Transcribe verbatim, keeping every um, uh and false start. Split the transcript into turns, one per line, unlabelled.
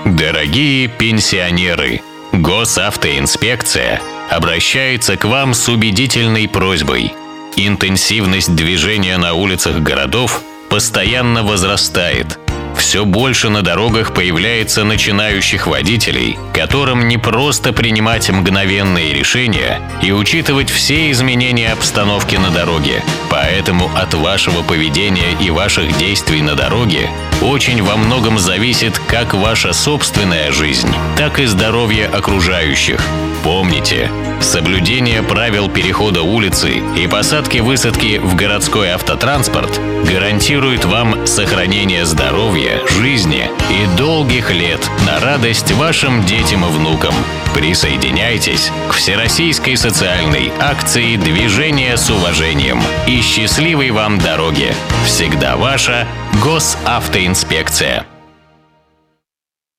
Дорогие пенсионеры, Госавтоинспекция обращается к вам с убедительной просьбой. Интенсивность движения на улицах городов постоянно возрастает. Все больше на дорогах появляется начинающих водителей, которым не просто принимать мгновенные решения и учитывать все изменения обстановки на дороге. Поэтому от вашего поведения и ваших действий на дороге очень во многом зависит как ваша собственная жизнь, так и здоровье окружающих. Помните, соблюдение правил перехода улицы и посадки-высадки в городской автотранспорт гарантирует вам сохранение здоровья, жизни и долгих лет на радость вашим детям и внукам. Присоединяйтесь к всероссийской социальной акции «Движение с уважением» и счастливой вам дороги! Всегда ваша Госавтоинспекция.